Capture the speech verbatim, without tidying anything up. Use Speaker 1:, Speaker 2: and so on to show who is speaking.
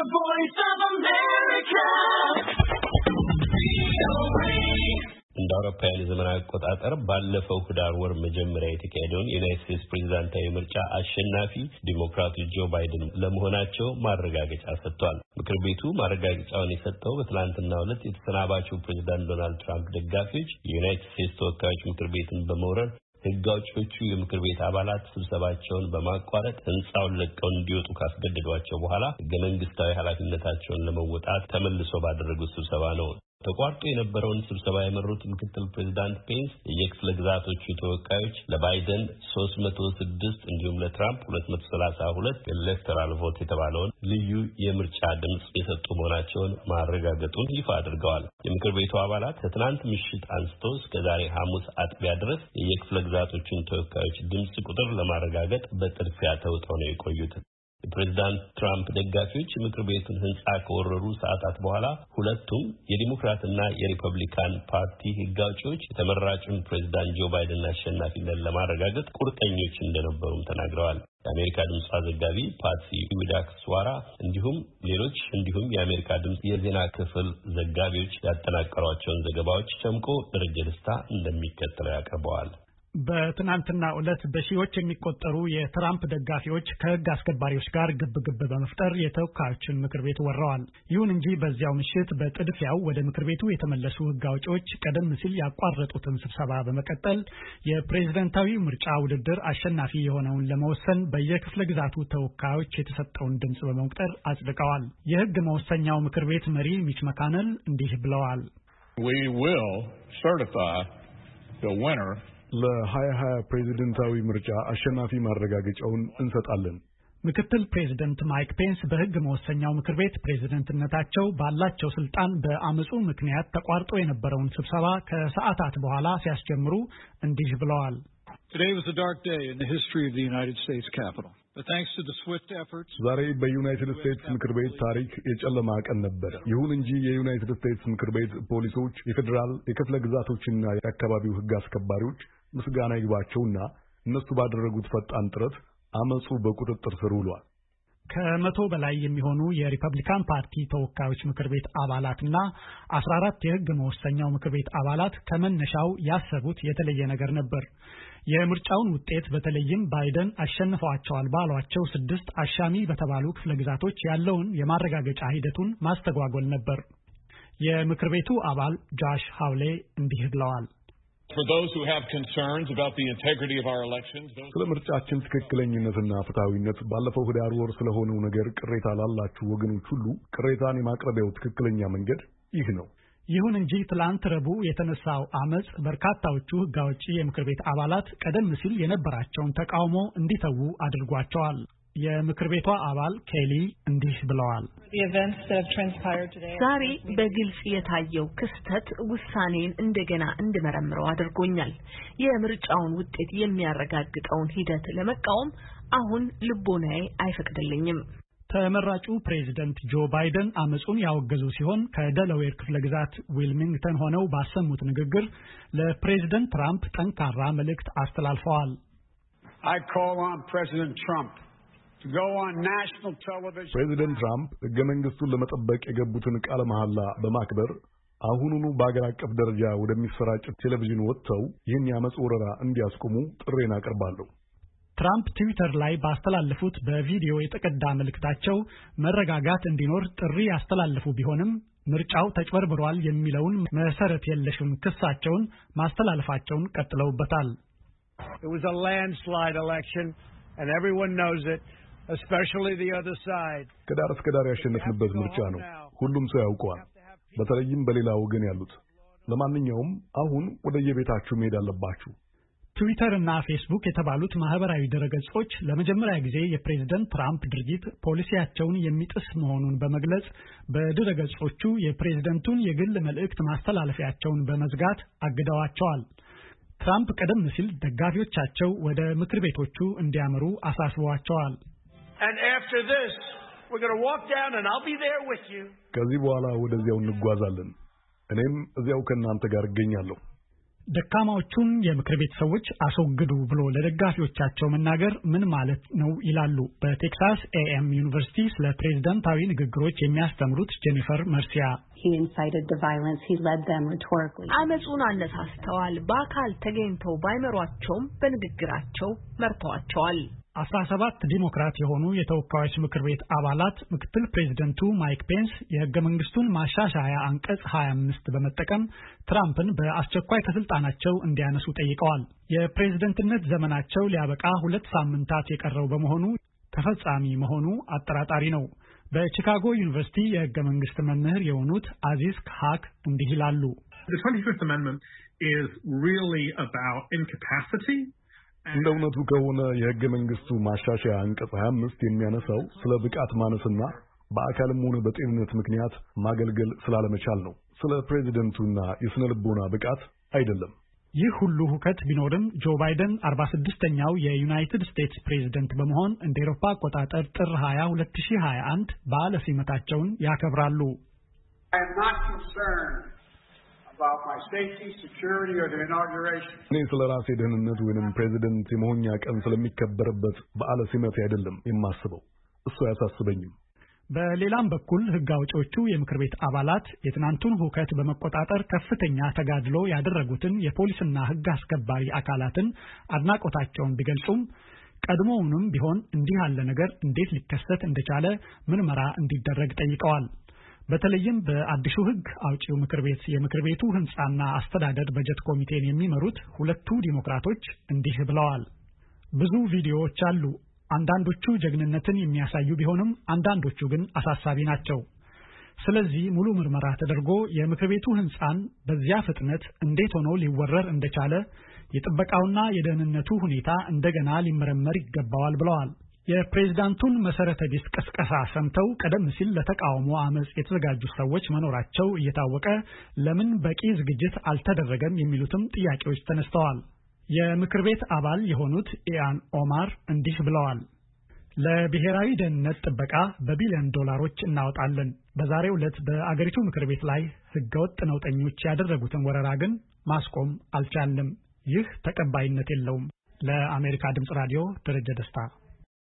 Speaker 1: The Voice of America.
Speaker 2: እንደ አውሮፓውያን ዘመን አቆጣጠር ባለፈው ህዳር ወር መጀመሪያ የተካሄደውን የዩናይትድ ስቴትስ ፕሬዝዳንታዊ ምርጫ አሸናፊ ዲሞክራቱ ጆ ባይደን ለመሆናቸው ማረጋገጫ ሰጥቷል። ምክር ቤቱ ማረጋገጫውን የሰጠው በትናንትናው ዕለት የተሰናባቹ ፕሬዝዳንት ዶናልድ ትራምፕ ደጋፊዎች የዩናይትድ ስቴትስ ተወካዮች ምክር ቤትን በመውረር ሕግ አውጪዎቹ የምክር ቤት አባላት ስብሰባቸውን በማቋረጥ ህንጻውን ለቀው እንዲወጡ ካስገደዷቸው በኋላ ሕገ መንግስታዊ ኃላፊነታቸውን ለመወጣት ተመልሶ ባደረጉት ስብሰባ ነው። ተቋርጦ የነበረውን ስብሰባ የመሩት ምክትል ፕሬዝዳንት ፔንስ የክፍለ ግዛቶቹ ተወካዮች ለባይደን ሶስት መቶ ስድስት እንዲሁም ለትራምፕ ሁለት መቶ ሰላሳ ሁለት ኤሌክቶራል ቮት የተባለውን ልዩ የምርጫ ድምጽ የሰጡ መሆናቸውን ማረጋገጡን ይፋ አድርገዋል። የምክር ቤቱ አባላት ከትናንት ምሽት አንስቶ እስከ ዛሬ ሐሙስ አጥቢያ ድረስ የክፍለ ግዛቶቹን ተወካዮች ድምጽ ቁጥር ለማረጋገጥ በጥድፊያ ተውጠው ነው የቆዩት። የፕሬዝዳንት ትራምፕ ደጋፊዎች ምክር ቤቱን ህንጻ ከወረሩ ሰዓታት በኋላ ሁለቱም የዲሞክራትና የሪፐብሊካን ፓርቲ ሕግ አውጪዎች የተመራጩን ፕሬዝዳንት ጆ ባይደን አሸናፊነት ለማረጋገጥ ቁርጠኞች እንደነበሩም ተናግረዋል። የአሜሪካ ድምጽ ዘጋቢ ፓትሲ ዊዳክስዋራ እንዲሁም ሌሎች እንዲሁም የአሜሪካ ድምጽ የዜና ክፍል ዘጋቢዎች ያጠናቀሯቸውን ዘገባዎች ጨምቆ ደረጀ ደስታ እንደሚከተለው ያቀርበዋል።
Speaker 3: በትናንትና ዕለት በሺዎች የሚቆጠሩ የትራምፕ ደጋፊዎች ከህግ አስከባሪዎች ጋር ግብግብ በመፍጠር የተወካዮችን ምክር ቤት ወረዋል። ይሁን እንጂ በዚያው ምሽት በጥድፊያው ወደ ምክር ቤቱ የተመለሱ ህግ አውጪዎች ቀደም ሲል ያቋረጡትን ስብሰባ በመቀጠል የፕሬዝዳንታዊ ምርጫ ውድድር አሸናፊ የሆነውን ለመወሰን በየክፍለ ግዛቱ ተወካዮች የተሰጠውን ድምጽ በመቁጠር አጽድቀዋል። የህግ መወሰኛው ምክር ቤት መሪ ሚች መካነል እንዲህ ብለዋል።
Speaker 4: We will certify the winner
Speaker 5: ለሀያ ሀያ ፕሬዝዳንታዊ ምርጫ አሸናፊ ማረጋገጫውን እንሰጣለን።
Speaker 3: ምክትል ፕሬዝዳንት ማይክ ፔንስ በህግ መወሰኛው ምክር ቤት ፕሬዝዳንትነታቸው ባላቸው ስልጣን በአመጹ ምክንያት ተቋርጦ የነበረውን ስብሰባ ከሰዓታት በኋላ ሲያስጀምሩ እንዲህ ብለዋል።
Speaker 6: Today was a dark day in the history of the United States Capitol. But thanks to the swift efforts
Speaker 5: ዛሬ በዩናይትድ ስቴትስ ምክር ቤት ታሪክ የጨለማ ቀን ነበር። ይሁን እንጂ የዩናይትድ ስቴትስ ምክር ቤት ፖሊሶች፣ የፌደራል የክፍለ ግዛቶችና የአካባቢው ህግ አስከባሪዎች ምስጋና ይግባቸውና እነሱ ባደረጉት ፈጣን ጥረት አመጹ በቁጥጥር ስር ውሏል።
Speaker 3: ከመቶ በላይ የሚሆኑ የሪፐብሊካን ፓርቲ ተወካዮች ምክር ቤት አባላትና አስራ አራት የህግ መወሰኛው ምክር ቤት አባላት ከመነሻው ያሰቡት የተለየ ነገር ነበር። የምርጫውን ውጤት በተለይም ባይደን አሸንፈዋቸዋል ባሏቸው ስድስት አሻሚ በተባሉ ክፍለ ግዛቶች ያለውን የማረጋገጫ ሂደቱን ማስተጓጎል ነበር። የምክር ቤቱ አባል ጆሽ ሃውሌ እንዲህ ብለዋል።
Speaker 4: For those who have concerns about the integrity of our elections,
Speaker 5: ስለ ምርጫችን ትክክለኝነትና ፍትሃዊነት ባለፈው ህዳር ወር ስለሆነው ነገር ቅሬታ ላላችሁ ወገኖች ሁሉ ቅሬታን የማቅረቢያው ትክክለኛ መንገድ ይህ ነው።
Speaker 3: ይሁን እንጂ ትላንት ረቡዕ የተነሳው አመጽ በርካታዎቹ ህግ አውጪ የምክር ቤት አባላት ቀደም ሲል የነበራቸውን ተቃውሞ እንዲተዉ አድርጓቸዋል። የምክር ቤቷ አባል ኬሊ እንዲህ ብለዋል።
Speaker 7: ዛሬ በግልጽ የታየው ክስተት ውሳኔን እንደገና እንድመረምረው አድርጎኛል። የምርጫውን ውጤት የሚያረጋግጠውን ሂደት ለመቃወም አሁን ልቦናዬ አይፈቅድልኝም።
Speaker 3: ተመራጩ ፕሬዝዳንት ጆ ባይደን አመጹን ያወገዙ ሲሆን ከደላዌር ክፍለ ግዛት ዊልሚንግተን ሆነው ባሰሙት ንግግር ለፕሬዝዳንት ትራምፕ ጠንካራ መልእክት አስተላልፈዋል።
Speaker 6: I call on President Trump to go on national television.
Speaker 5: ፕሬዝዳንት ትራምፕ ሕገ መንግስቱን ለመጠበቅ የገቡትን ቃለ መሐላ በማክበር አሁኑኑ በአገር አቀፍ ደረጃ ወደሚሰራጭ ቴሌቪዥን ወጥተው ይህን ያመጽ ወረራ እንዲያስቆሙ ጥሬን አቀርባለሁ።
Speaker 3: ትራምፕ ትዊተር ላይ ባስተላለፉት በቪዲዮ የተቀዳ መልእክታቸው መረጋጋት እንዲኖር ጥሪ ያስተላለፉ ቢሆንም ምርጫው ተጭበርብሯል የሚለውን መሰረት የለሽም ክሳቸውን ማስተላለፋቸውን ቀጥለውበታል።
Speaker 6: It was a landslide election and everyone knows it, especially the other side.
Speaker 5: ከዳር እስከ ዳር ያሸነፍንበት ምርጫ ነው። ሁሉም ሰው ያውቀዋል፣ በተለይም በሌላ ወገን ያሉት። ለማንኛውም አሁን ወደ የቤታችሁ መሄድ አለባችሁ።
Speaker 3: ትዊተር እና ፌስቡክ የተባሉት ማህበራዊ ድረገጾች ለመጀመሪያ ጊዜ የፕሬዝዳንት ትራምፕ ድርጊት ፖሊሲያቸውን የሚጥስ መሆኑን በመግለጽ በድረገጾቹ የፕሬዝዳንቱን የግል መልእክት ማስተላለፊያቸውን በመዝጋት አግደዋቸዋል። ትራምፕ ቀደም ሲል ደጋፊዎቻቸው ወደ ምክር ቤቶቹ እንዲያመሩ አሳስበዋቸዋል።
Speaker 1: And after this, we're going to walk down and I'll be there with you.
Speaker 5: ከዚህ በኋላ ወደዚያው እንጓዛለን፣ እኔም እዚያው ከናንተ ጋር እገኛለሁ።
Speaker 3: ደካማዎቹን የምክር ቤት ሰዎች አስወግዱ ብሎ ለደጋፊዎቻቸው መናገር ምን ማለት ነው ይላሉ በቴክሳስ ኤ ኤም ዩኒቨርሲቲ ስለ ፕሬዝዳንታዊ ንግግሮች የሚያስተምሩት ጄኒፈር መርሲያ።
Speaker 7: አመጹን አነሳስተዋል። በአካል ተገኝተው ባይመሯቸውም በንግግራቸው መርተዋቸዋል።
Speaker 3: አስራ ሰባት ዲሞክራት የሆኑ የተወካዮች ምክር ቤት አባላት ምክትል ፕሬዝደንቱ ማይክ ፔንስ የሕገ መንግስቱን ማሻሻያ አንቀጽ ሀያ አምስት በመጠቀም ትራምፕን በአስቸኳይ ከስልጣናቸው እንዲያነሱ ጠይቀዋል። የፕሬዝደንትነት ዘመናቸው ሊያበቃ ሁለት ሳምንታት የቀረው በመሆኑ ተፈጻሚ መሆኑ አጠራጣሪ ነው። በቺካጎ ዩኒቨርሲቲ የሕገ መንግስት መምህር የሆኑት አዚዝ ካክ እንዲህ ይላሉ።
Speaker 8: The twenty-fifth Amendment is really about incapacity.
Speaker 5: እንደ እውነቱ ከሆነ የሕገ መንግስቱ ማሻሻያ አንቀጽ ሀያ አምስት የሚያነሳው ስለ ብቃት ማነስና በአካልም ሆነ በጤንነት ምክንያት ማገልገል ስላለመቻል ነው። ስለ ፕሬዚደንቱና የስነ ልቦና ብቃት አይደለም።
Speaker 3: ይህ ሁሉ ሁከት ቢኖርም ጆ ባይደን አርባ ስድስተኛው የዩናይትድ ስቴትስ ፕሬዝደንት በመሆን እንደ አውሮፓ አቆጣጠር ጥር ሃያ ሁለት ሺህ ሃያ አንድ በዓለ ሲመታቸውን ያከብራሉ።
Speaker 5: እኔ ስለ ራሴ ደህንነት ወይንም ፕሬዚደንት የመሆኛ ቀን ስለሚከበርበት በዓለ ሲመት አይደለም የማስበው። እሱ አያሳስበኝም።
Speaker 3: በሌላም በኩል ሕግ አውጪዎቹ የምክር ቤት አባላት የትናንቱን ሁከት በመቆጣጠር ከፍተኛ ተጋድሎ ያደረጉትን የፖሊስና ሕግ አስከባሪ አካላትን አድናቆታቸውን ቢገልጹም ቀድሞውንም ቢሆን እንዲህ ያለ ነገር እንዴት ሊከሰት እንደቻለ ምርመራ እንዲደረግ ጠይቀዋል። በተለይም በአዲሱ ሕግ አውጪው ምክር ቤት የምክር ቤቱ ሕንጻና አስተዳደር በጀት ኮሚቴን የሚመሩት ሁለቱ ዲሞክራቶች እንዲህ ብለዋል። ብዙ ቪዲዮዎች አሉ። አንዳንዶቹ ጀግንነትን የሚያሳዩ ቢሆንም አንዳንዶቹ ግን አሳሳቢ ናቸው። ስለዚህ ሙሉ ምርመራ ተደርጎ የምክር ቤቱ ሕንጻን በዚያ ፍጥነት እንዴት ሆኖ ሊወረር እንደቻለ የጥበቃውና የደህንነቱ ሁኔታ እንደገና ሊመረመር ይገባዋል ብለዋል። የፕሬዝዳንቱን መሰረተ ቢስ ቅስቀሳ ሰምተው ቀደም ሲል ለተቃውሞ አመጽ የተዘጋጁ ሰዎች መኖራቸው እየታወቀ ለምን በቂ ዝግጅት አልተደረገም የሚሉትም ጥያቄዎች ተነስተዋል። የምክር ቤት አባል የሆኑት ኢያን ኦማር እንዲህ ብለዋል። ለብሔራዊ ደህንነት ጥበቃ በቢሊዮን ዶላሮች እናወጣለን። በዛሬው ዕለት በአገሪቱ ምክር ቤት ላይ ህገወጥ ነውጠኞች ያደረጉትን ወረራ ግን ማስቆም አልቻልንም። ይህ ተቀባይነት የለውም። ለአሜሪካ ድምጽ ራዲዮ ደረጀ ደስታ